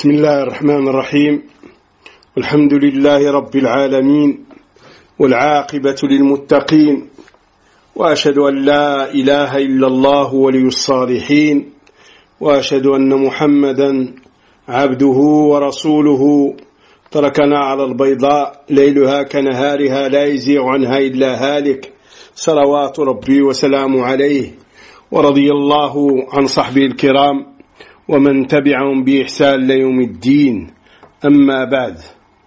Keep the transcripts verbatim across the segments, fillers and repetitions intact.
بسم الله الرحمن الرحيم والحمد لله رب العالمين والعاقبة للمتقين وأشهد أن لا إله إلا الله ولي الصالحين وأشهد أن محمدا عبده ورسوله تركنا على البيضاء ليلها كنهارها لا يزيغ عنها إلا هالك صلوات ربي وسلام عليه ورضي الله عن صحبه الكرام ومن تبعهم بإحسان ليوم الدين أما بعد.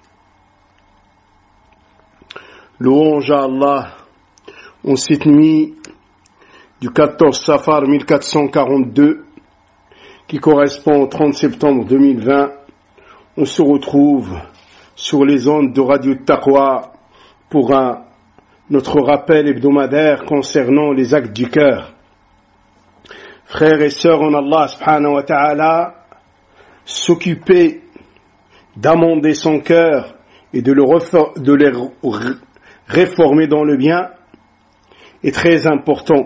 Louange à Allah en cette nuit du quatorze Safar mille quatre cent quarante-deux qui correspond au trente septembre deux mille vingt. On se retrouve sur les ondes de Radio Taqwa pour un, notre rappel hebdomadaire concernant les actes du cœur. Frères et sœurs en Allah subhanahu wa ta'ala, s'occuper d'amender son cœur et de le, refor- de le réformer dans le bien est très important.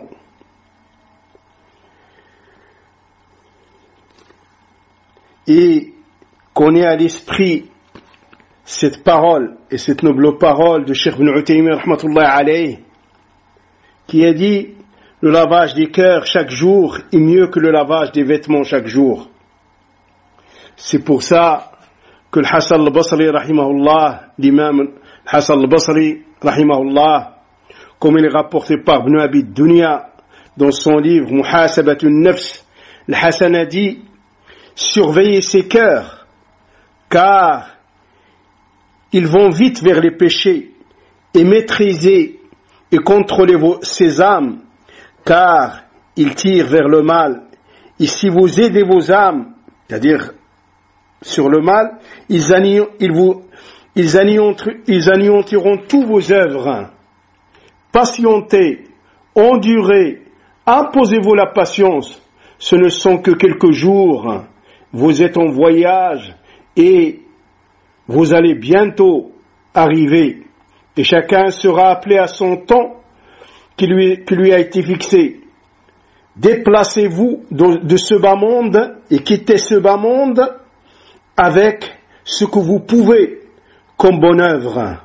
Et qu'on ait à l'esprit cette parole et cette noble parole de Cheikh Ibn Uthaymin rahmatullahi alayhi qui a dit: le lavage des cœurs chaque jour est mieux que le lavage des vêtements chaque jour. C'est pour ça que le Hassan al-Basri rahimahullah, l'imam Hassan al-Basri rahimahullah, comme il est rapporté par Ibn Abi Dunya dans son livre Muhasabatun Nafs, le Hassan a dit: surveillez ses cœurs, car ils vont vite vers les péchés, et maîtrisez et contrôlez vos, ses âmes, car ils tirent vers le mal. Et si vous aidez vos âmes, c'est-à-dire sur le mal, ils, anéant, ils, vous, ils, anéant, ils anéantiront tous vos œuvres. Patientez, endurez, imposez-vous la patience. Ce ne sont que quelques jours. Vous êtes en voyage et vous allez bientôt arriver. Et chacun sera appelé à son temps qui lui, qui lui a été fixé. Déplacez-vous de, de ce bas monde et quittez ce bas monde avec ce que vous pouvez comme bonne œuvre.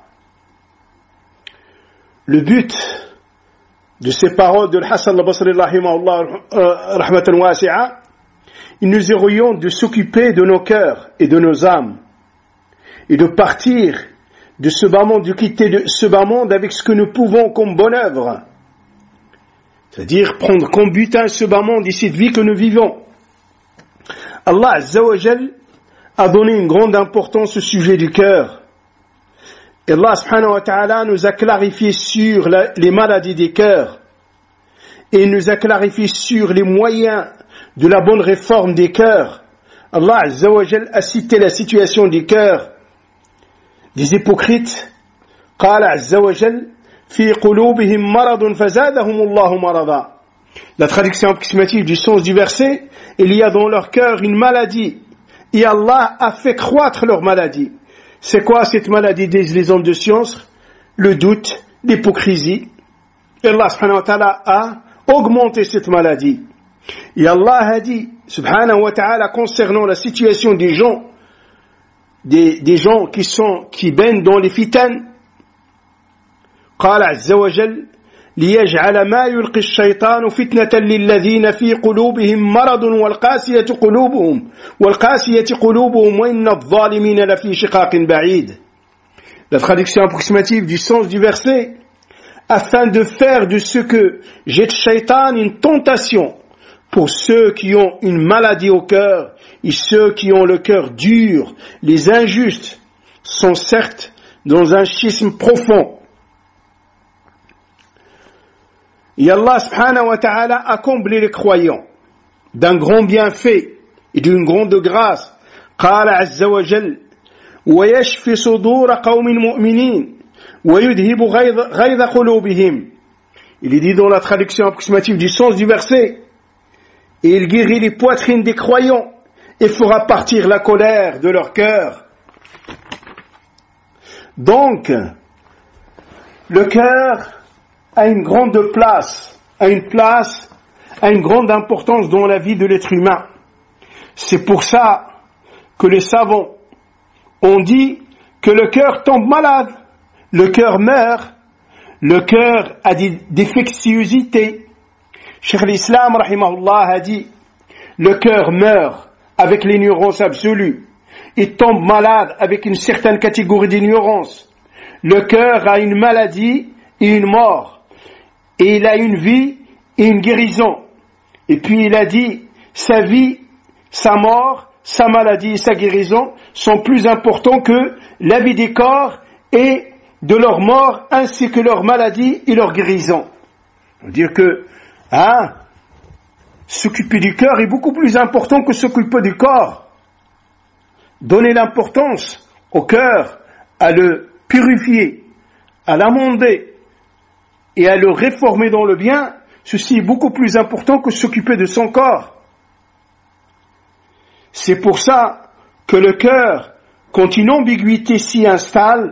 Le but de ces paroles de Hassan al-Basri rahmatan wasi'a, il nous oriente de s'occuper de nos cœurs et de nos âmes et de partir de ce bas monde, de quitter de ce bas monde avec ce que nous pouvons comme bonne œuvre. C'est-à-dire prendre comme butin ce bas monde ici de vie que nous vivons. Allah Azza wa Jal a donné une grande importance au sujet du cœur. Et Allah subhanahu wa ta'ala nous a clarifié sur la, les maladies des cœurs. Et il nous a clarifié sur les moyens de la bonne réforme des cœurs. Allah Azza wa Jal a cité la situation des cœurs des hypocrites. Qala Azza wa Jal: fi qulubihim maradun fazadahum Allahu marada. La traduction approximative du sens du verset: il y a dans leur cœur une maladie et Allah a fait croître leur maladie. C'est quoi cette maladie, disent les hommes de science? Le doute, l'hypocrisie. Et Allah subhanahu wa ta'ala a augmenté cette maladie. Et Allah a dit subhanahu wa ta'ala concernant la situation des gens des, des gens qui sont qui baignent dans les fitanes: قال عز وجل ليجعل ما يلقي الشيطان فتنة للذين في قلوبهم مرض والقاسية قلوبهم والقاسية قلوبهم وإن الظالمين لفي شقاق بعيد. La traduction approximative du sens du verset: afin de faire de ce que jette Shaitan une tentation pour ceux qui ont une maladie au cœur et ceux qui ont le cœur dur. Les injustes sont certes dans un schisme profond. Et Allah subhanahu wa ta'ala a comblé les croyants d'un grand bienfait et d'une grande grâce. Qala azza wa jal: wa yashfi sudura qawmin mu'minin wa yudhibu ghayza qulubihim. Il est dit dans la traduction approximative du sens du verset: et il guérit les poitrines des croyants et fera partir la colère de leur cœur. Donc, le cœur a une grande place, a une place, a une grande importance dans la vie de l'être humain. C'est pour ça que les savants ont dit que le cœur tombe malade, le cœur meurt, le cœur a des défectuosités. Cheikh l'Islam, rahimahullah, a dit, le cœur meurt avec l'ignorance absolue, il tombe malade avec une certaine catégorie d'ignorance. Le cœur a une maladie et une mort, et il a une vie et une guérison. Et puis il a dit, sa vie, sa mort, sa maladie et sa guérison sont plus importants que la vie des corps et de leur mort, ainsi que leur maladie et leur guérison. C'est-à-dire que, hein, s'occuper du cœur est beaucoup plus important que s'occuper du corps. Donner l'importance au cœur, à le purifier, à l'amender et à le réformer dans le bien, ceci est beaucoup plus important que s'occuper de son corps. C'est pour ça que le cœur, quand une ambiguïté s'y installe,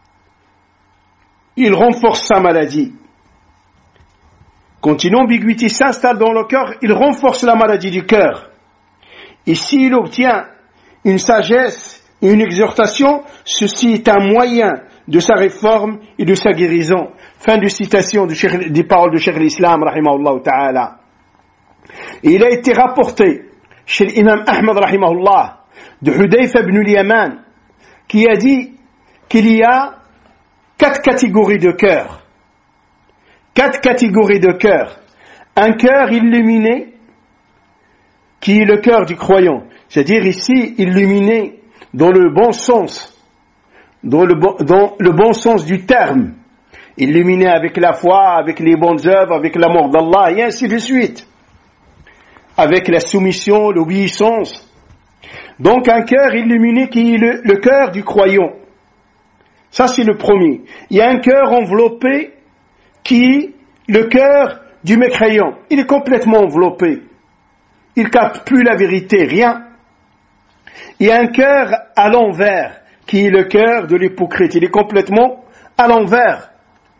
il renforce sa maladie. Quand une ambiguïté s'installe dans le cœur, il renforce la maladie du cœur. Et s'il obtient une sagesse et une exhortation, ceci est un moyen de sa réforme et de sa guérison. Fin de citation de Cheikh, des paroles de Cheikh l'Islam, rahimahullah ta'ala. Et il a été rapporté chez l'imam Ahmad, rahimahullah, de Hudayfa ibn al-Yaman, qui a dit qu'il y a quatre catégories de cœur. Quatre catégories de cœur. Un cœur illuminé, qui est le cœur du croyant. C'est-à-dire ici, illuminé dans le bon sens, dans le bon, dans le bon sens du terme. Illuminé avec la foi, avec les bonnes œuvres, avec l'amour d'Allah, et ainsi de suite. Avec la soumission, l'obéissance. Donc un cœur illuminé qui est le, le cœur du croyant. Ça c'est le premier. Il y a un cœur enveloppé qui est le cœur du mécréant. Il est complètement enveloppé. Il ne capte plus la vérité, rien. Il y a un cœur à l'envers qui est le cœur de l'hypocrite. Il est complètement à l'envers.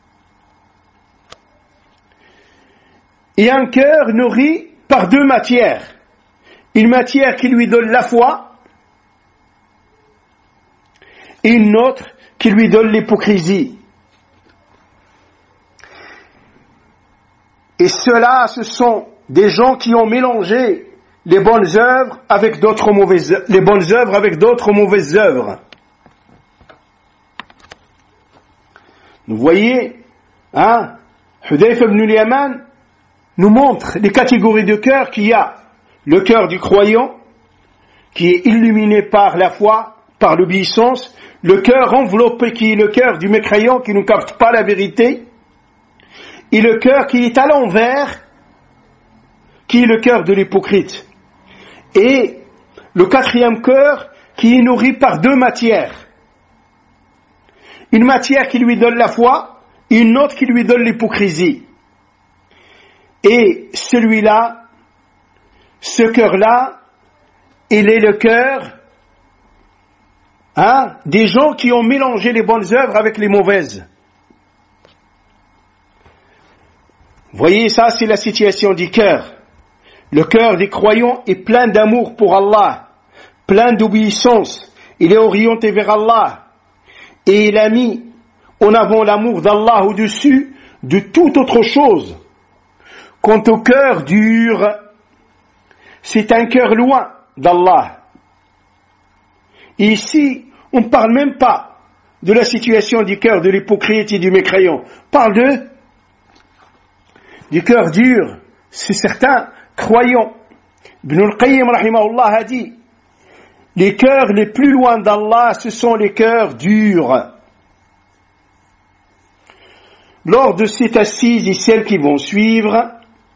Il y a un cœur nourri par deux matières. Une matière qui lui donne la foi et une autre qui lui donne l'hypocrisie. Et ceux-là, ce sont des gens qui ont mélangé les bonnes œuvres avec d'autres mauvaises, les bonnes œuvres avec d'autres mauvaises œuvres. Vous voyez, hein, Hudayfa ibn al-Yaman nous montre les catégories de cœur qu'il y a. Le cœur du croyant, qui est illuminé par la foi, par l'obéissance, le cœur enveloppé qui est le cœur du mécréant qui ne capte pas la vérité, et le cœur qui est à l'envers, qui est le cœur de l'hypocrite. Et le quatrième cœur qui est nourri par deux matières. Une matière qui lui donne la foi, et une autre qui lui donne l'hypocrisie. Et celui-là, ce cœur-là, il est le cœur hein, des gens qui ont mélangé les bonnes œuvres avec les mauvaises. Vous voyez, ça c'est la situation du cœur. Le cœur des croyants est plein d'amour pour Allah, plein d'obéissance. Il est orienté vers Allah. Et il a mis en avant l'amour d'Allah au-dessus de toute autre chose. Quant au cœur dur, c'est un cœur loin d'Allah. Et ici, on ne parle même pas de la situation du cœur de l'hypocrite et du mécréant. On parle de, du cœur dur. C'est certains croyants. Ibn al-Qayyim, rahimahullah, a dit, les cœurs les plus loin d'Allah, ce sont les cœurs durs. Lors de cette assise et celles qui vont suivre,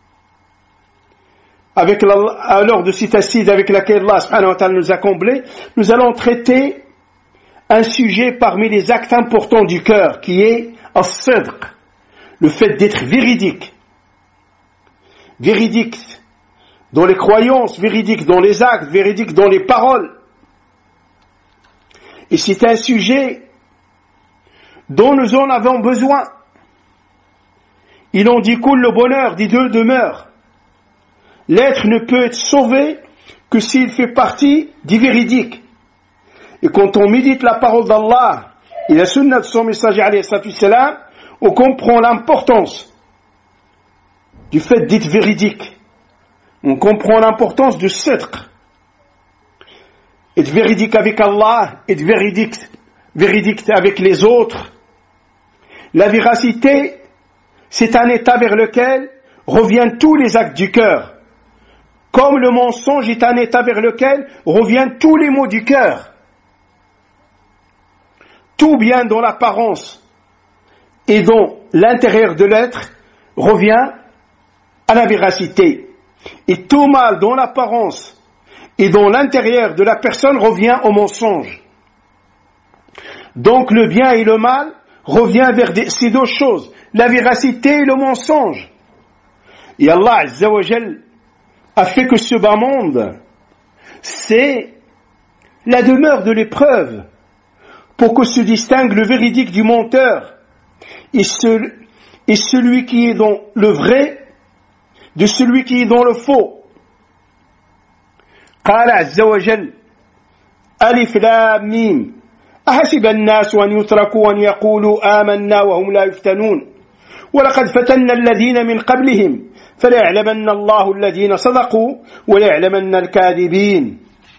avec la, lors de cette assise avec laquelle Allah subhanahu wa ta'ala nous a comblés, nous allons traiter un sujet parmi les actes importants du cœur, qui est as-sidq, le fait d'être véridique. Véridique dans les croyances, véridique dans les actes, véridique dans les paroles. Et c'est un sujet dont nous en avons besoin. Il en découle le bonheur des deux demeures. L'être ne peut être sauvé que s'il fait partie du véridique. Et quand on médite la parole d'Allah et la sunna de son messager alayhi salatu wassalam, on comprend l'importance du fait d'être véridique. On comprend l'importance du sidq. Être véridique avec Allah, être véridique, véridique avec les autres. La véracité, c'est un état vers lequel reviennent tous les actes du cœur. Comme le mensonge est un état vers lequel reviennent tous les mots du cœur. Tout bien dans l'apparence et dans l'intérieur de l'être revient à la véracité. Et tout mal dans l'apparence et dans l'intérieur de la personne revient au mensonge. Donc le bien et le mal revient vers des, ces deux choses, la véracité et le mensonge. Et Allah Azza wa Jal a fait que ce bas monde, c'est la demeure de l'épreuve pour que se distingue le véridique du menteur et, ce, et celui qui est dans le vrai de celui qui est dans le faux. قال عز وجل ألف لام ميم أحسب الناس أن يتركوا أن يقولوا آمنا وهم لا يفتنون ولقد فتنا الذين من قبلهم فليعلمن الله الذين صدقوا وليعلمن الكاذبين.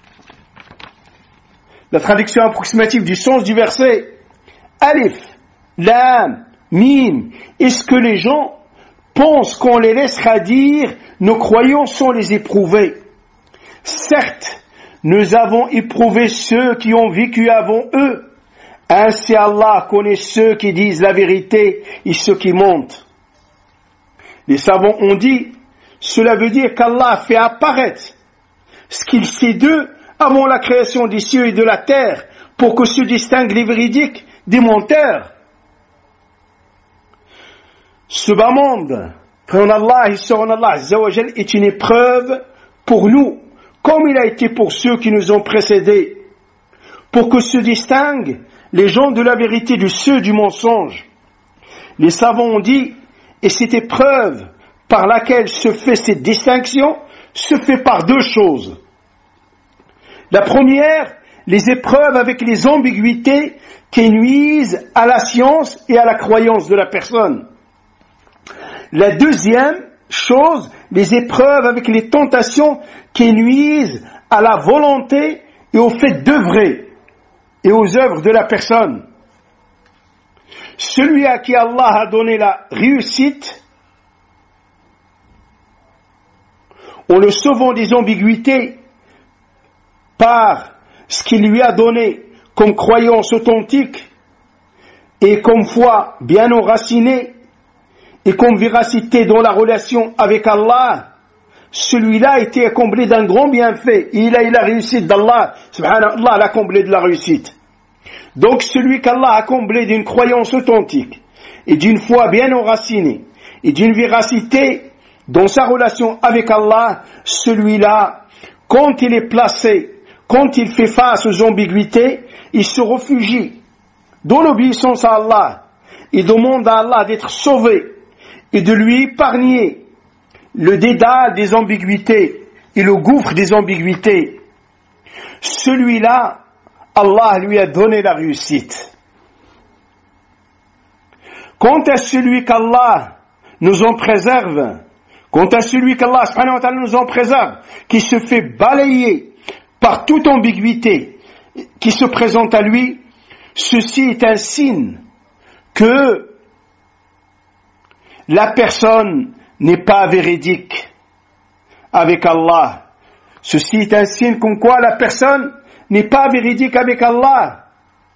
La traduction approximative du sens du verset Alif, Lam, Mim. Est-ce que les gens pensent qu'on les laissera dire nos croyants sont les éprouvés? Certes, nous avons éprouvé ceux qui ont vécu avant eux. Ainsi Allah connaît ceux qui disent la vérité et ceux qui mentent. Les savants ont dit, cela veut dire qu'Allah fait apparaître ce qu'il sait d'eux avant la création des cieux et de la terre pour que se distinguent les véridiques des menteurs. Ce bas monde, frère Allah et sœur Allah Azza wa Jal, est une épreuve pour nous, comme il a été pour ceux qui nous ont précédés, pour que se distinguent les gens de la vérité de ceux du mensonge. Les savants ont dit, et cette épreuve par laquelle se fait cette distinction, se fait par deux choses. La première, les épreuves avec les ambiguïtés qui nuisent à la science et à la croyance de la personne. La deuxième chose, les épreuves avec les tentations qui nuisent à la volonté et au fait d'œuvrer et aux œuvres de la personne. Celui à qui Allah a donné la réussite, en le sauvant des ambiguïtés par ce qu'il lui a donné comme croyance authentique et comme foi bien enracinée et comme véracité dans la relation avec Allah, celui-là a été comblé d'un grand bienfait. Il a eu la réussite d'Allah. Subhanallah l'a comblé de la réussite. Donc celui qu'Allah a comblé d'une croyance authentique et d'une foi bien enracinée et d'une véracité dans sa relation avec Allah, celui-là, quand il est placé, quand il fait face aux ambiguïtés, il se réfugie dans l'obéissance à Allah. Il demande à Allah d'être sauvé et de lui épargner le dédale des ambiguïtés et le gouffre des ambiguïtés. Celui-là, Allah lui a donné la réussite. Quant à celui qu'Allah nous en préserve, quant à celui qu'Allah subhanahu wa ta'ala nous en préserve, qui se fait balayer par toute ambiguïté qui se présente à lui, ceci est un signe que la personne n'est pas véridique avec Allah. Ceci est un signe comme quoi la personne n'est pas véridique avec Allah,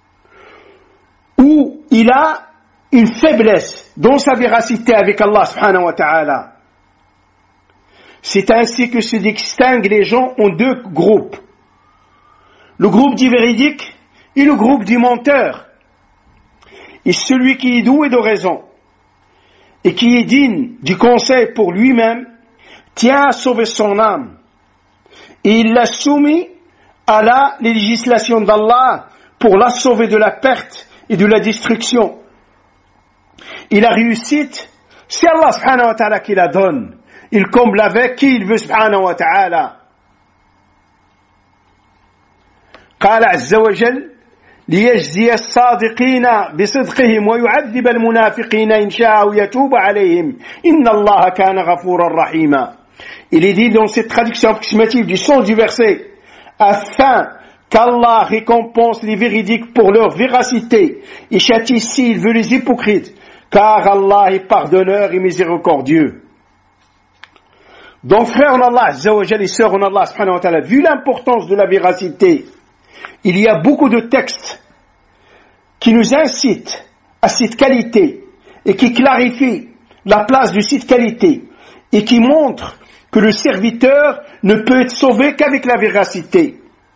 ou il a une faiblesse dans sa véracité avec Allah subhanahu wa ta'ala. C'est ainsi que se distinguent les gens en deux groupes. Le groupe du véridique et le groupe du menteur. Et celui qui est doué de raison et qui est digne du conseil pour lui-même tient à sauver son âme. Et il l'a soumis à la législation d'Allah pour la sauver de la perte et de la destruction. Et la réussite, c'est Allah subhanahu wa ta'ala qui la donne. Il comble avec qui il veut subhanahu wa ta'ala. قال عز وجل ليجزي الصادقين بصدقهم ويعذب المنافقين إن شاء ويتوب عليهم إن الله كان غفورا رحيما. Il est dit dans cette traduction approximative du sens du verset, afin qu'Allah récompense les véridiques pour leur véracité et châtie s'il veut les hypocrites, car Allah est pardonneur et miséricordieux. Donc frères en Allah Azza wa Jalla et sœurs en Allah subhanahu wa ta'ala, vu l'importance de la véracité, il y a beaucoup de textes qui nous incitent à cette qualité et qui clarifient la place de cette qualité et qui montrent que le serviteur ne peut être sauvé qu'avec la véracité.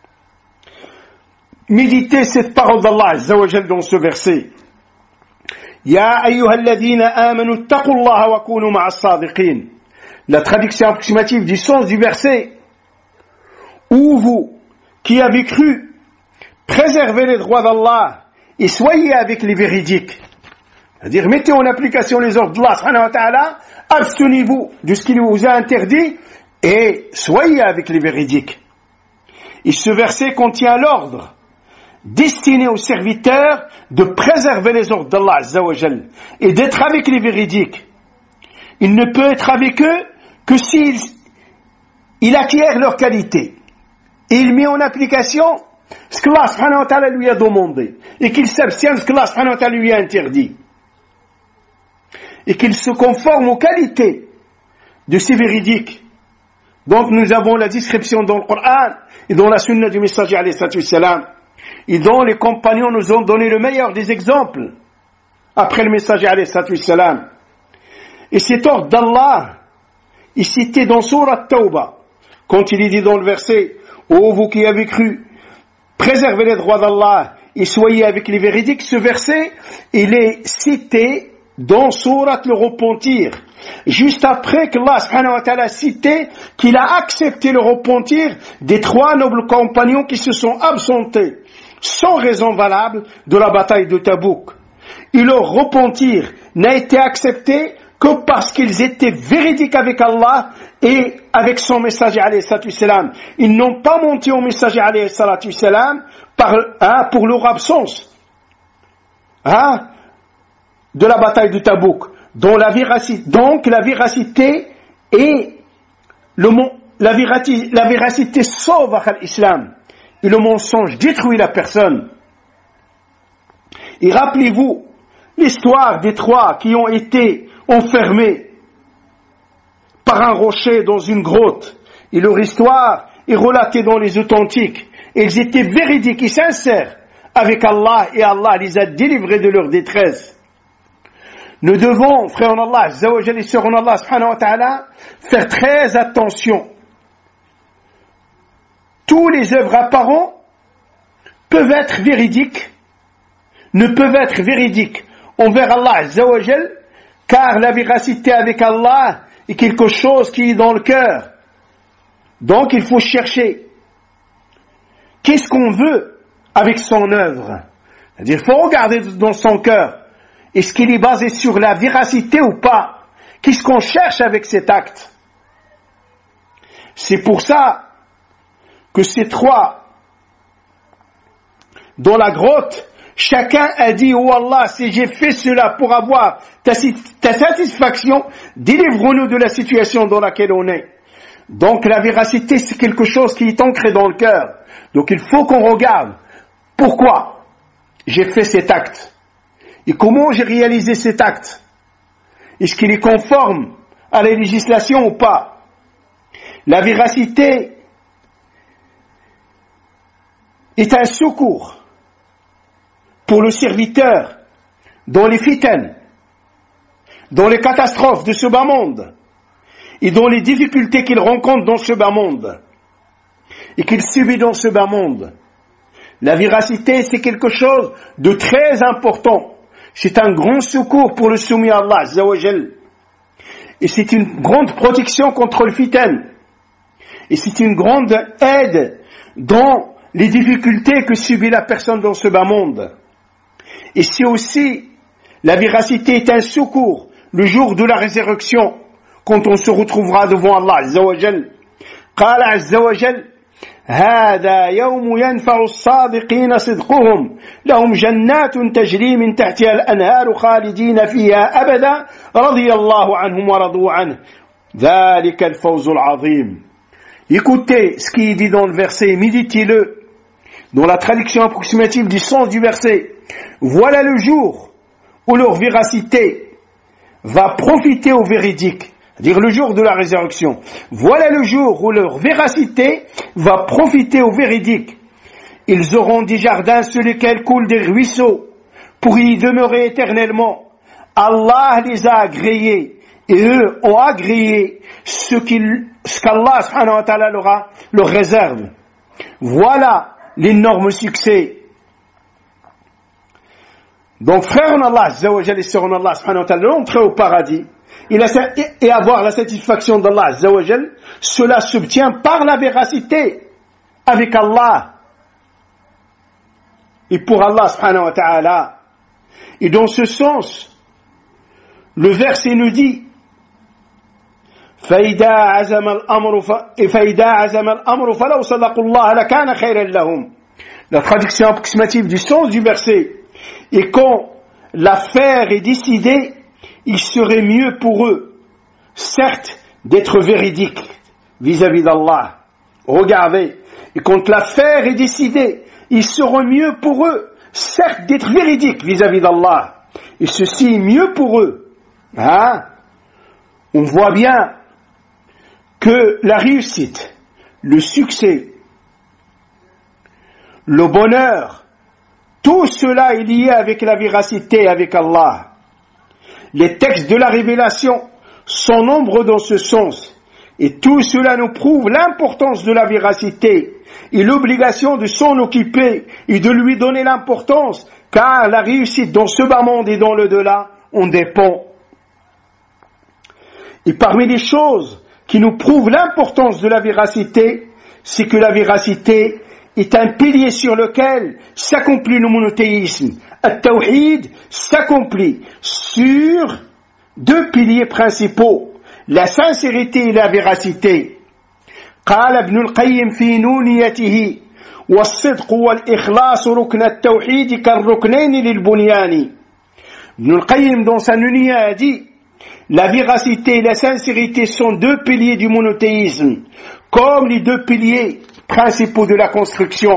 Méditez cette parole d'Allah Azza wa Jalla dans ce verset. Ya ayyuhalladhina amanu taqullaha wa kunu ma'as sadiqin. La traduction approximative du sens du verset. Ou vous qui avez cru, préservez les droits d'Allah et soyez avec les véridiques. C'est-à-dire, mettez en application les ordres d'Allah subhanahu wa ta'ala, abstenez-vous de ce qu'il vous a interdit et soyez avec les véridiques. Et ce verset contient l'ordre destiné aux serviteurs de préserver les ordres d'Allah Azza wa Jal et d'être avec les véridiques. Il ne peut être avec eux que s'il il acquiert leur qualité et il met en application ce que Allah subhanahu wa ta'ala lui a demandé et qu'il s'abstient de ce que Allah subhanahu wa ta'ala lui a interdit et qu'il se conforme aux qualités de ces véridiques. Donc nous avons la description dans le Coran et dans la sunna du messager alayhi salatu wassalam et dont les compagnons nous ont donné le meilleur des exemples après le messager alayhi salatu wassalam. Et cet ordre d'Allah est cité dans Sourate Tawbah quand il est dit dans le verset « Ô vous qui avez cru, préservez les droits d'Allah et soyez avec les véridiques », ce verset, il est cité dans Sourate le repentir, juste après que Allah subhanahu wa ta'ala a cité qu'il a accepté le repentir des trois nobles compagnons qui se sont absentés, sans raison valable, de la bataille de Tabouk. Et leur repentir n'a été accepté que parce qu'ils étaient véridiques avec Allah et avec son messager alayhi salatu wassalam. Ils n'ont pas menti au messager alayhi salatu wassalam par, hein, pour leur absence hein, de la bataille de Tabouk. Dont la véracité, donc la véracité et le, la, véracité, la véracité sauve l'islam et le mensonge détruit la personne. Et rappelez-vous l'histoire des trois qui ont été enfermés par un rocher dans une grotte. Et leur histoire est relatée dans les authentiques. Et ils étaient véridiques et sincères avec Allah et Allah les a délivrés de leur détresse. Nous devons, frères en Allah, Azza wa Jalla et sœurs en Allah, subhanahu wa ta'ala, faire très attention. Tous les œuvres apparentes peuvent être véridiques, ne peuvent être véridiques envers Allah, Azza wa Jalla, car la véracité avec Allah est quelque chose qui est dans le cœur. Donc il faut chercher qu'est-ce qu'on veut avec son œuvre. C'est-à-dire, il faut regarder dans son cœur. Est-ce qu'il est basé sur la véracité ou pas? Qu'est-ce qu'on cherche avec cet acte? C'est pour ça que ces trois, dans la grotte, chacun a dit, oh Allah, si j'ai fait cela pour avoir ta, ta satisfaction, délivre-nous de la situation dans laquelle on est. Donc la véracité, c'est quelque chose qui est ancré dans le cœur. Donc il faut qu'on regarde pourquoi j'ai fait cet acte. Et comment j'ai réalisé cet acte? Est-ce qu'il est conforme à la législation ou pas? La véracité est un secours pour le serviteur dans les fitanes, dans les catastrophes de ce bas monde et dans les difficultés qu'il rencontre dans ce bas monde et qu'il subit dans ce bas monde. La véracité, c'est quelque chose de très important. C'est un grand secours pour le soumis à Allah Azza wa Jal. Et c'est une grande protection contre le fitan. Et c'est une grande aide dans les difficultés que subit la personne dans ce bas monde. Et c'est aussi, la véracité est un secours le jour de la résurrection, quand on se retrouvera devant Allah Azza wa Jal. Qala Azza wa Jal, هذا يوم ينفع الصادقين صدقهم لهم جنات تجري من تحتها الأنهار خالدين فيها أبدا رضي الله عنهم ورضوا عنه ذلك الفوز العظيم. Écoutez ce qui est dit dans le verset, méditez-le dans la traduction approximative du sens du verset. Voilà le jour où leur véracité va profiter au véridique, c'est-à-dire le jour de la résurrection. Voilà le jour où leur véracité va profiter au véridique. Ils auront des jardins sur lesquels coulent des ruisseaux pour y demeurer éternellement. Allah les a agréés et eux ont agréé ce, qu'il, ce qu'Allah subhanahu wa ta'ala leur, a, leur réserve. Voilà l'énorme succès. Donc frère en Allah azza wa jalla et sœur en Allah subhanahu wa ta'ala, l'entrée au paradis et, la, et avoir la satisfaction d'Allah azza wa jalla, cela s'obtient par la véracité avec Allah et pour Allah subhanahu wa ta'ala. Et dans ce sens, le verset nous dit فإذا عزم الأمر فإذا عزم الأمر فلو صدقوا الله لكان خيرا لهم. La traduction approximative du sens du verset. Et quand l'affaire est décidée, il serait mieux pour eux, certes, d'être véridiques vis-à-vis d'Allah. Regardez, et quand l'affaire est décidée, il serait mieux pour eux, certes, d'être véridiques vis-à-vis d'Allah. Et ceci est mieux pour eux. Hein? On voit bien que la réussite, le succès, le bonheur, tout cela est lié avec la véracité avec Allah. Les textes de la révélation sont nombreux dans ce sens, et tout cela nous prouve l'importance de la véracité et l'obligation de s'en occuper et de lui donner l'importance, car la réussite dans ce bas monde et dans le delà en dépend. Et parmi les choses qui nous prouvent l'importance de la véracité, c'est que la véracité est un pilier sur lequel s'accomplit le monothéisme. At-Tawhid s'accomplit sur deux piliers principaux, la sincérité et la véracité. قال ابن القيم في نونيته والصدق والإخلاص ركن التوحيد كالركنين للبنيان. Ibn al-Qayyim dans sa Nunia a dit la véracité et la sincérité sont deux piliers du monothéisme, comme les deux piliers principaux de la construction.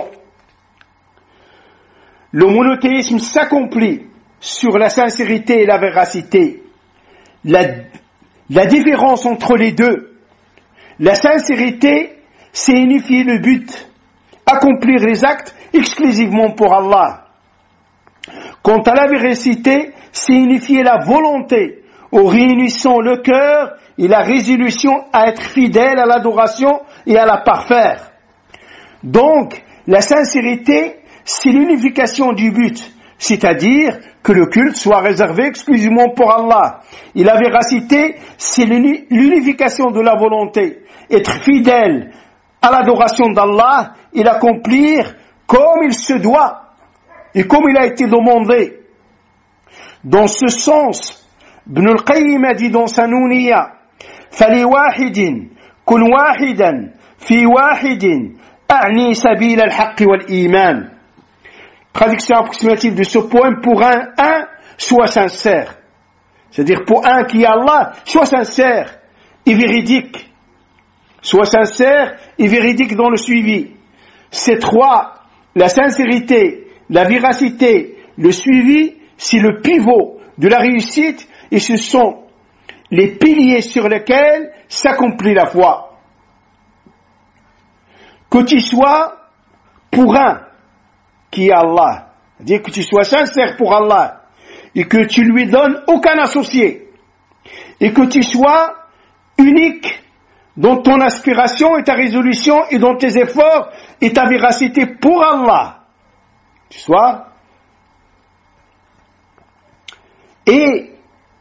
Le monothéisme s'accomplit sur la sincérité et la véracité. La, la différence entre les deux, la sincérité, c'est unifier le but, accomplir les actes exclusivement pour Allah. Quant à la véracité, c'est unifier la volonté, en réunissant le cœur et la résolution à être fidèle à l'adoration et à la parfaire. Donc, la sincérité, c'est l'unification du but, c'est-à-dire que le culte soit réservé exclusivement pour Allah. Et la véracité, c'est l'unification de la volonté, être fidèle à l'adoration d'Allah et l'accomplir comme il se doit et comme il a été demandé. Dans ce sens, Ibn al-Qayyim a dit dans sa Nouniya, فَلِي وَاحِدٍ كُنْ وَاحِدًا فِي وَاحِدٍ أَعْنِي سَبِيلَ الْحَقِّ وَالْإِيمَانِ. Traduction approximative de ce poème, pour un, un, sois sincère. C'est-à-dire pour un qui est Allah, sois sincère et véridique. Sois sincère et véridique dans le suivi. Ces trois, la sincérité, la véracité, le suivi, c'est le pivot de la réussite et ce sont les piliers sur lesquels s'accomplit la foi. Que tu sois pour un qui est Allah, c'est-à-dire que tu sois sincère pour Allah et que tu lui donnes aucun associé et que tu sois unique dans ton aspiration et ta résolution et dans tes efforts et ta véracité pour Allah. Tu sois et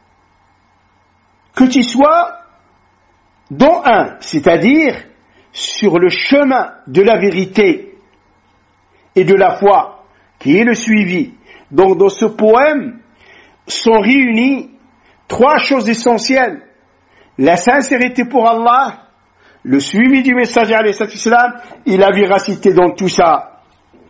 que tu sois dans un, c'est-à-dire sur le chemin de la vérité et de la foi, qui est le suivi. Donc dans ce poème sont réunies trois choses essentielles: la sincérité pour Allah, le suivi du messager alayhi salam et la véracité dans tout ça.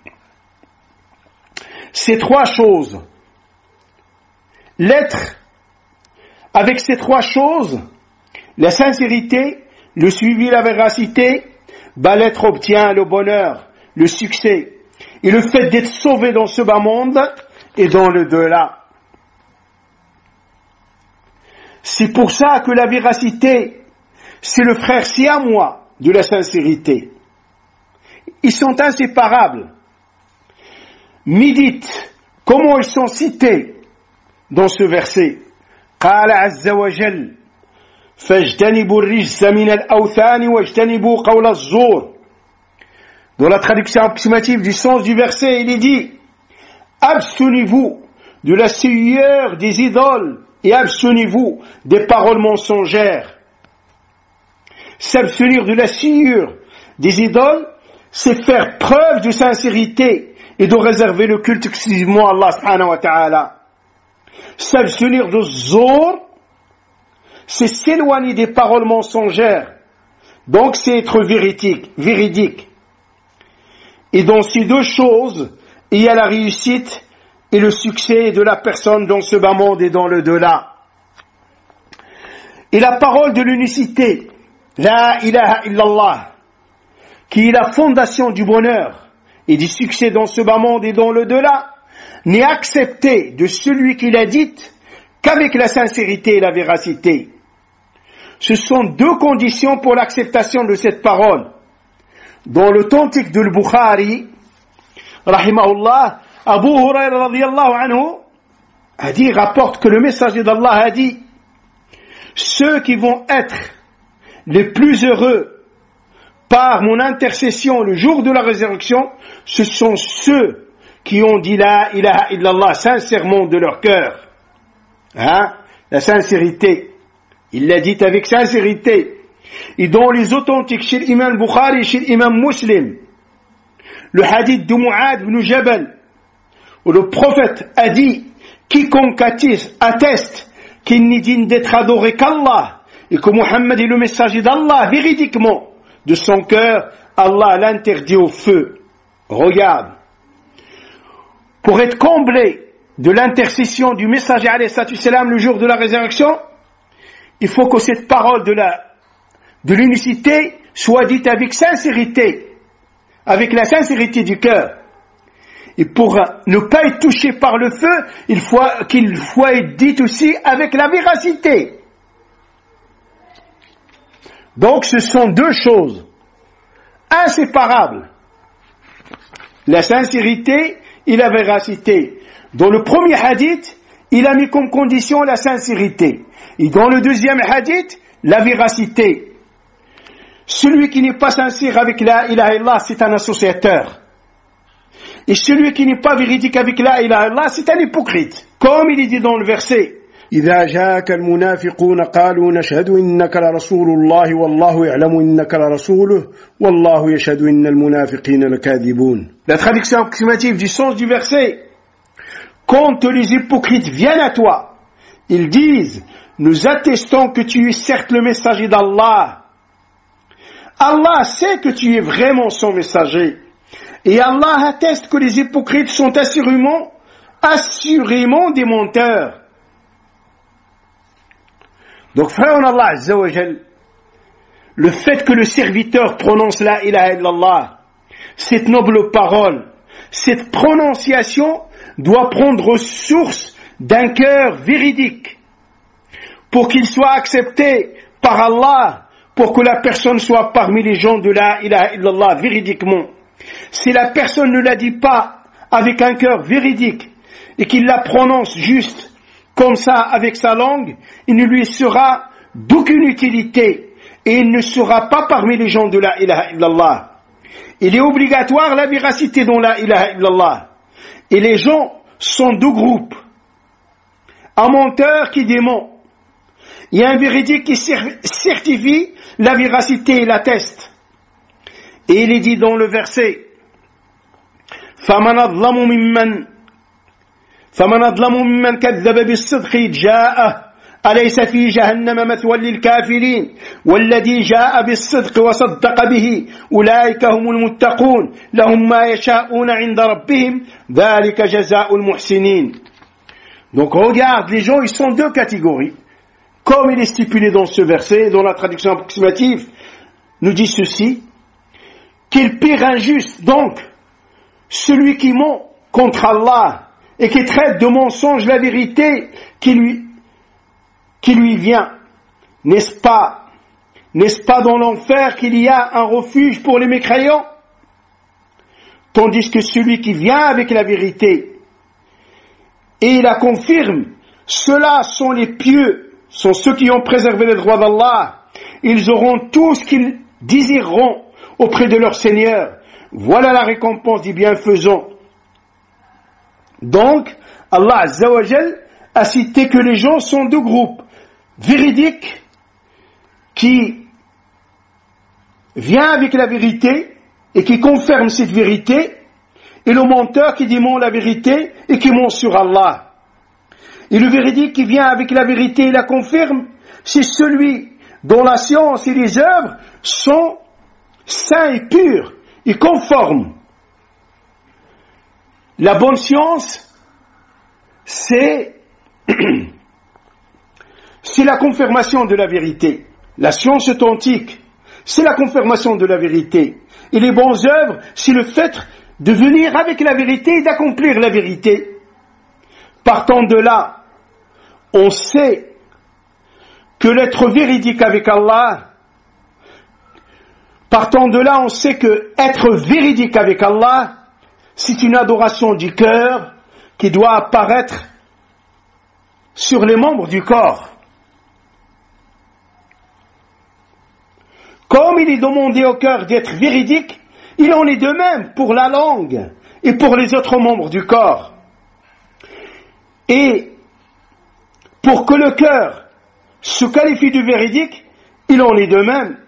Ces trois choses, l'être, avec ces trois choses, la sincérité, le suivi, la véracité, bah l'être obtient le bonheur, le succès et le fait d'être sauvé dans ce bas monde et dans le delà. C'est pour ça que la véracité, c'est le frère siamois de la sincérité. Ils sont inséparables. Médite comment ils sont cités dans ce verset. قال عز وجل فاجتنبوا الرجس من الأوثان واجتنبوا قول الزور. Dans la traduction approximative du sens du verset, il est dit abstenez-vous de la souillure des idoles et abstenez-vous des paroles mensongères. S'abstenir de la souillure des idoles, c'est faire preuve de sincérité et de réserver le culte exclusivement à Allah subhanahu wa ta'ala. S'abstenir de zor, c'est s'éloigner des paroles mensongères. Donc c'est être véridique, véridique. Et dans ces deux choses, il y a la réussite et le succès de la personne dans ce bas monde et dans le delà. Et la parole de l'unicité, la ilaha illallah, qui est la fondation du bonheur et du succès dans ce bas monde et dans le delà, n'est acceptée de celui qui l'a dite qu'avec la sincérité et la véracité. Ce sont deux conditions pour l'acceptation de cette parole. Dans l'authentique de l'Bukhari, rahimahullah, Abu Huraira radiyallahu anhu a dit, rapporte que le messager d'Allah a dit, ceux qui vont être les plus heureux par mon intercession le jour de la résurrection, ce sont ceux qui ont dit la ilaha illallah sincèrement de leur cœur. Hein? La sincérité. Il l'a dit avec sincérité. Et dans les authentiques chez l'imam Bukhari et chez l'imam Muslim, le hadith de Mu'ad ibn Jabal, où le prophète a dit, quiconque atteste qu'il n'est digne d'être adoré qu'Allah, et que Muhammad est le messager d'Allah, véridiquement, de son cœur, Allah l'interdit au feu. Regarde. Pour être comblé de l'intercession du messager alayhi salam le jour de la résurrection, il faut que cette parole de la, de l'unicité soit dite avec sincérité, avec la sincérité du cœur. Et pour ne pas être touché par le feu, il faut qu'il faut être dit aussi avec la véracité. Donc ce sont deux choses inséparables. La sincérité et la véracité. Dans le premier hadith, il a mis comme condition la sincérité. Et dans le deuxième hadith, la véracité. Celui qui n'est pas sincère avec la ilaha illallah, c'est un associateur. Et celui qui n'est pas véridique avec la ilaha illallah, c'est un hypocrite. Comme il est dit dans le verset, إذا جاءك المنافقون قالوا نشهد إنك لرسول الله والله يعلم إنك لرسوله والله يشهد إن المنافقين لكاذبون. La traduction approximative du sens du verset, quand les hypocrites viennent à toi, ils disent, nous attestons que tu es certes le messager d'Allah. Allah sait que tu es vraiment son messager. Et Allah atteste que les hypocrites sont assurément, assurément des menteurs. Donc, frère en Allah Azza wa Jal, le fait que le serviteur prononce la ilaha illallah, cette noble parole, cette prononciation doit prendre source d'un cœur véridique pour qu'il soit accepté par Allah, pour que la personne soit parmi les gens de la ilaha illallah véridiquement. Si la personne ne la dit pas avec un cœur véridique et qu'il la prononce juste comme ça avec sa langue, il ne lui sera d'aucune utilité et il ne sera pas parmi les gens de la ilaha illallah. Il est obligatoire la véracité dans la ilaha illallah. Et les gens sont deux groupes. Un menteur qui dément. Il y a un véridique qui certifie la véracité et l'atteste. Et il est dit dans le verset, فَمَنْ أَظْلَمُ مِمَّنْ فَمَنْ أَظْلَمُ مِمَّنْ كَذَّبَ بِالصِّدْقِ جَاءَهُ أليس في جهنم مثوى للكافرين والذي جاء بالصدق وصدق به أولئك هم المتقون لهم ما يشاءون عند ربهم ذلك جزاء المحسنين. Donc regarde, les gens ils sont deux catégories, comme il est stipulé dans ce verset, dont la traduction approximative nous dit ceci: qu'il pire injuste donc celui qui ment contre Allah et qui traite de mensonge la vérité qui lui, qui lui vient. N'est-ce pas, n'est-ce pas dans l'enfer qu'il y a un refuge pour les mécréants? Tandis que celui qui vient avec la vérité et la confirme, ceux-là sont les pieux, sont ceux qui ont préservé les droits d'Allah. Ils auront tout ce qu'ils désireront auprès de leur Seigneur. Voilà la récompense des bienfaisants. Donc, Allah Azza wa Jal a cité que les gens sont deux groupes: véridiques, qui vient avec la vérité et qui confirme cette vérité, et le menteur qui dément la vérité et qui ment sur Allah. Et le véridique qui vient avec la vérité et la confirme, c'est celui dont la science et les œuvres sont saints et purs et conformes. La bonne science, c'est, c'est la confirmation de la vérité. La science authentique, c'est la confirmation de la vérité. Et les bonnes œuvres, c'est le fait de venir avec la vérité et d'accomplir la vérité. Partant de là, on sait que l'être véridique avec Allah, partant de là, on sait que être véridique avec Allah, c'est une adoration du cœur qui doit apparaître sur les membres du corps. Comme il est demandé au cœur d'être véridique, il en est de même pour la langue et pour les autres membres du corps. Et pour que le cœur se qualifie de véridique, il en est de même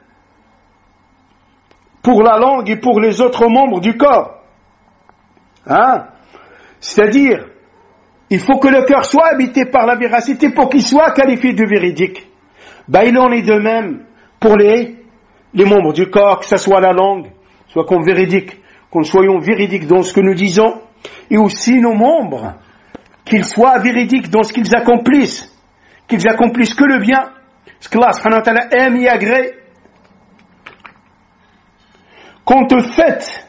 pour la langue et pour les autres membres du corps. Hein? C'est-à-dire, il faut que le cœur soit habité par la véracité pour qu'il soit qualifié de véridique. Ben, il en est de même pour les, les membres du corps, que ce soit la langue, soit qu'on véridique, qu'on soyons véridiques dans ce que nous disons, et aussi nos membres, qu'ils soient véridiques dans ce qu'ils accomplissent, qu'ils accomplissent que le bien, ce que Allah subhanahu wa ta'ala aime et agrée. Quant au fait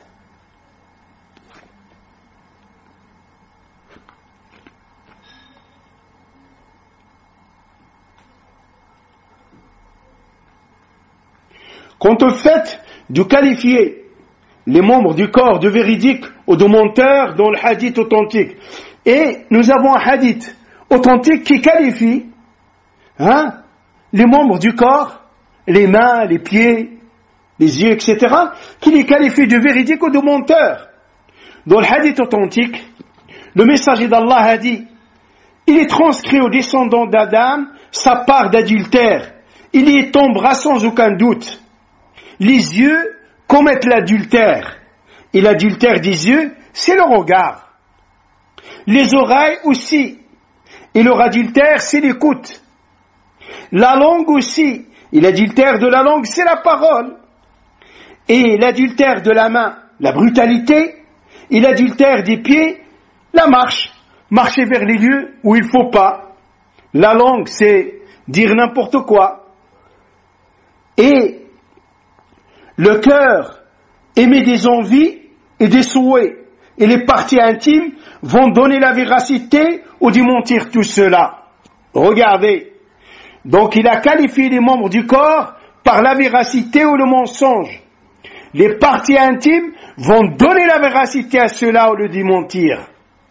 Quant au fait de qualifier les membres du corps de véridiques ou de menteurs dans le hadith authentique, et nous avons un hadith authentique qui qualifie hein, les membres du corps, les mains, les pieds, les yeux, et cetera, qui les qualifient de véridiques ou de menteurs. Dans le hadith authentique, le messager d'Allah a dit: il est transcrit aux descendants d'Adam sa part d'adultère, il y est tombera sans aucun doute. Les yeux commettent l'adultère, et l'adultère des yeux, c'est le regard. Les oreilles aussi, et leur adultère, c'est l'écoute. La langue aussi, et l'adultère de la langue, c'est la parole. Et l'adultère de la main, la brutalité, et l'adultère des pieds, la marche. Marcher vers les lieux où il ne faut pas. La langue, c'est dire n'importe quoi. Et le cœur émet des envies et des souhaits, et les parties intimes vont donner la véracité ou démentir tout cela. Regardez, donc il a qualifié les membres du corps par la véracité ou le mensonge. Les parties intimes vont donner la véracité à cela ou le démentir.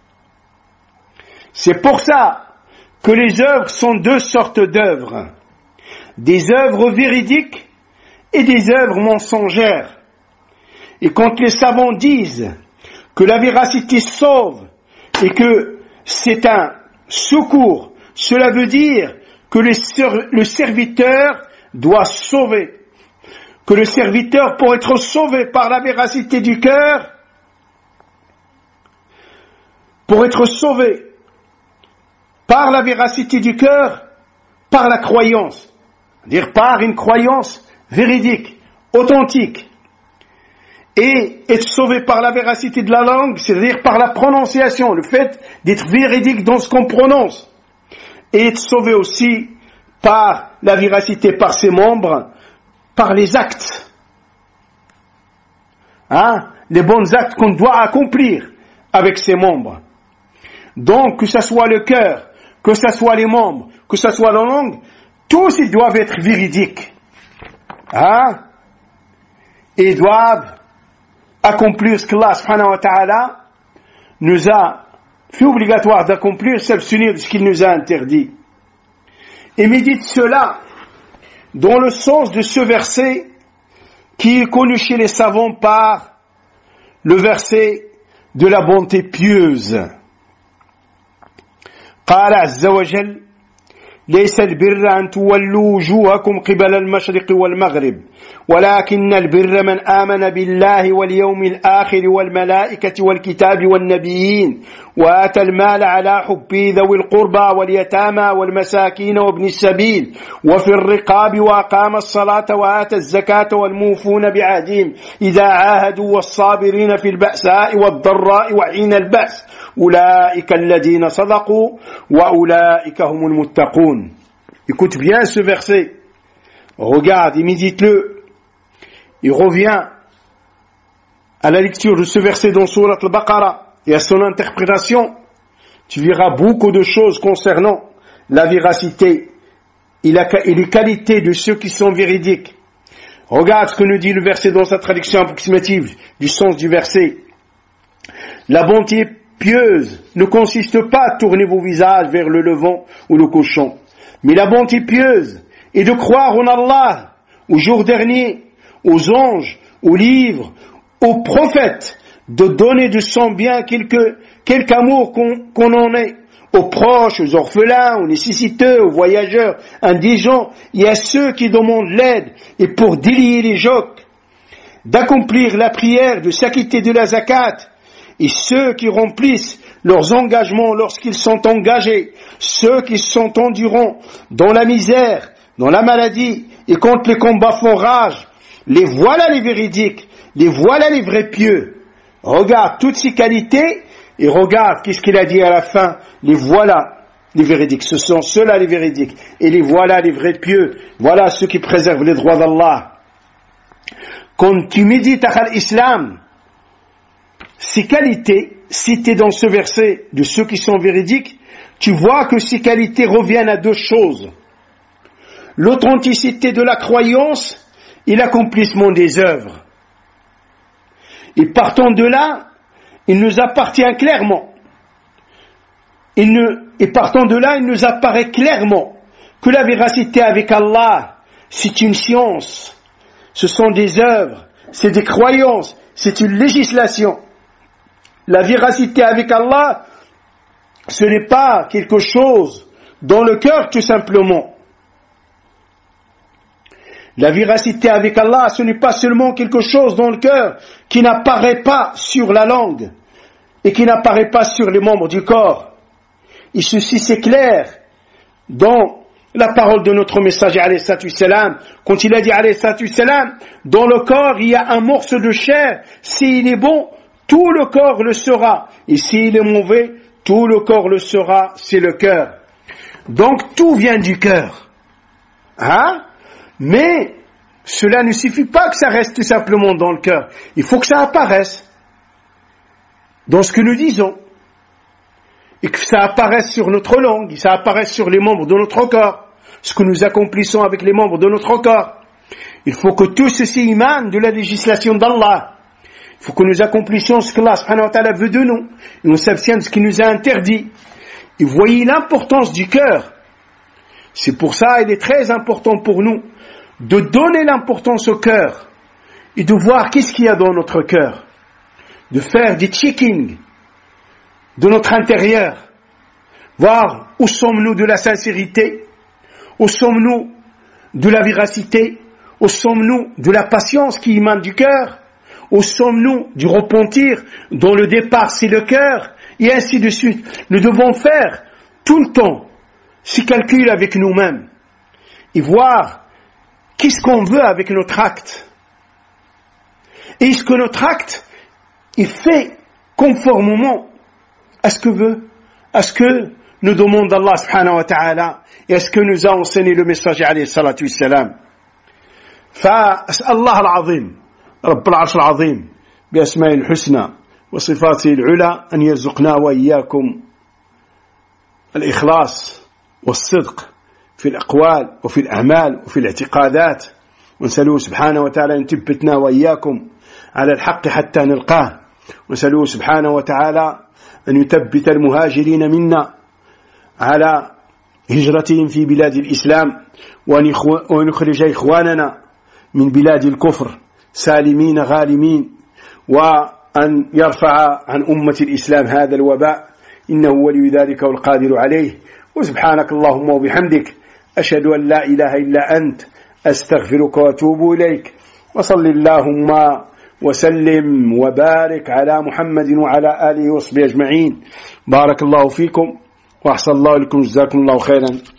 C'est pour ça que les œuvres sont deux sortes d'œuvres. Des œuvres véridiques et des œuvres mensongères. Et quand les savants disent que la véracité sauve et que c'est un secours, cela veut dire que le, le serviteur doit sauver. Que le serviteur, pour être sauvé par la véracité du cœur, pour être sauvé par la véracité du cœur, par la croyance, c'est-à-dire par une croyance véridique, authentique, et être sauvé par la véracité de la langue, c'est-à-dire par la prononciation, le fait d'être véridique dans ce qu'on prononce, et être sauvé aussi par la véracité par ses membres, par les actes, hein, les bons actes qu'on doit accomplir avec ses membres. Donc, que ce soit le cœur, que ce soit les membres, que ce soit la langue, tous ils doivent être véridiques, hein, et ils doivent accomplir ce qu'Allah subhanahu wa ta'ala nous a fait obligatoire d'accomplir, s'abstenir de ce qu'il nous a interdit. Et médite cela dans le sens de ce verset qui est connu chez les savants par le verset de la bonté pieuse. قال عز وجل ليس البر أن تولوا وجوهكم قبل المشرق والمغرب ولكن البر من آمن بالله واليوم الآخر والملائكة والكتاب والنبيين وآتى المال على حبه ذوي القربى واليتامى والمساكين وابن السبيل وفي الرقاب وأقام الصلاة وآتى الزكاة والموفون بعهدهم إذا عاهدوا والصابرين في البأساء والضراء وحين البأس أولئك الذين صدقوا وأولئك هم المتقون. Écoute bien ce verset, regarde et médite-le, il revient à la lecture de ce verset dans Surat al-Baqarah et à son interprétation, tu verras beaucoup de choses concernant la véracité et, la, et les qualités de ceux qui sont véridiques. Regarde ce que nous dit le verset dans sa traduction approximative du sens du verset. La bonté pieuse ne consiste pas à tourner vos visages vers le levant ou le couchant, mais la bonté pieuse est de croire en Allah, au jour dernier, aux anges, aux livres, aux prophètes, de donner de son bien quelque, quelque amour qu'on, qu'on en ait, aux proches, aux orphelins, aux nécessiteux, aux voyageurs, indigents, et à ceux qui demandent l'aide, et pour délier les jocs, d'accomplir la prière, de s'acquitter de la zakat, et ceux qui remplissent leurs engagements lorsqu'ils sont engagés, ceux qui sont endurants dans la misère, dans la maladie, et quand les combats font rage, les voilà les véridiques, les voilà les vrais pieux. Regarde toutes ces qualités, et regarde qu'est-ce qu'il a dit à la fin, les voilà les véridiques, ce sont ceux-là les véridiques, et les voilà les vrais pieux, voilà ceux qui préservent les droits d'Allah. Quand tu médites à l'islam, ces qualités citées dans ce verset de ceux qui sont véridiques, tu vois que ces qualités reviennent à deux choses. L'authenticité de la croyance et l'accomplissement des œuvres. Et partant de là, il nous appartient clairement, il ne, et partant de là, il nous apparaît clairement que la véracité avec Allah, c'est une science, ce sont des œuvres, c'est des croyances, c'est une législation. La véracité avec Allah, ce n'est pas quelque chose dans le cœur tout simplement. La véracité avec Allah, ce n'est pas seulement quelque chose dans le cœur qui n'apparaît pas sur la langue et qui n'apparaît pas sur les membres du corps. Et ceci c'est clair dans la parole de notre messager alayhi salatu salam, quand il a dit alayhi salatu salam, dans le corps il y a un morceau de chair, s'il est bon, tout le corps le sera, et s'il est mauvais, tout le corps le sera, c'est le cœur. Donc tout vient du cœur. Hein? Mais cela ne suffit pas que ça reste tout simplement dans le cœur. Il faut que ça apparaisse dans ce que nous disons. Et que ça apparaisse sur notre langue, et ça apparaisse sur les membres de notre corps, ce que nous accomplissons avec les membres de notre corps. Il faut que tout ceci émane de la législation d'Allah. Il faut que nous accomplissions ce que Allah subhanahu wa ta'ala veut de nous, et nous s'abstienne de ce qu'il nous a interdit. Et voyez l'importance du cœur. C'est pour ça il est très important pour nous de donner l'importance au cœur et de voir qu'est-ce qu'il y a dans notre cœur, de faire des checking de notre intérieur, voir où sommes-nous de la sincérité, où sommes-nous de la véracité, où sommes-nous de la patience qui émane du cœur, où sommes-nous du repentir dont le départ c'est le cœur, et ainsi de suite. Nous devons faire tout le temps ces calculs avec nous-mêmes et voir qu'est-ce qu'on veut avec notre acte. Est-ce que notre acte est fait conformément à ce que veut, à ce que nous demande Allah subhanahu wa ta'ala et à ce que nous a enseigné le messager alayhi salatu wassalam. فأسأل الله العظيم رب العرش العظيم بأسماء الحسنى وصفاته العلى أن يرزقنا وإياكم الإخلاص والصدق في الأقوال وفي الأعمال وفي الاعتقادات، ونسأله سبحانه وتعالى أن يثبتنا وإياكم على الحق حتى نلقاه، ونسأله سبحانه وتعالى أن يثبت المهاجرين منا على هجرتهم في بلاد الإسلام، وأن يخرج إخواننا من بلاد الكفر سالمين غالمين، وأن يرفع عن أمة الإسلام هذا الوباء، إنه ولي ذلك والقادر عليه. وسبحانك اللهم وبحمدك أشهد أن لا إله إلا أنت أستغفرك وأتوب إليك، وصل اللهم وسلم وبارك على محمد وعلى آله وصحبه أجمعين. بارك الله فيكم وأحسن الله لكم، جزاكم الله خيرا.